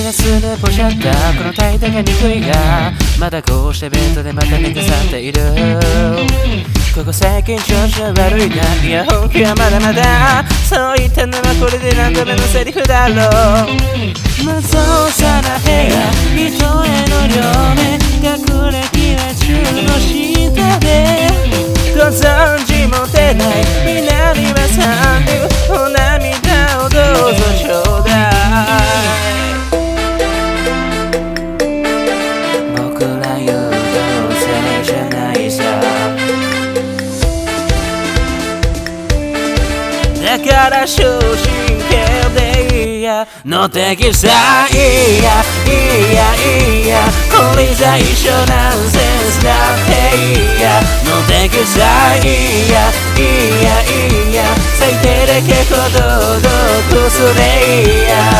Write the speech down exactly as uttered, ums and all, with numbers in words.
はすぐポシャったこの態度が憎いがまだこうしてベッドでまた寝かさっているここ最近調子は悪いないや本気はまだまだそう言ったのはこれで何度目のセリフだろう無造作な部屋人への両目学歴は中の下でご存知も出ない南は三流お涙をどうぞちょうだい僕ら言うどうせじゃないさだから終身刑でいいやの敵さいやいやいやこれじゃ一緒ナンセンスだっていやの敵さいやいやいや最低で結構堂々くすれいや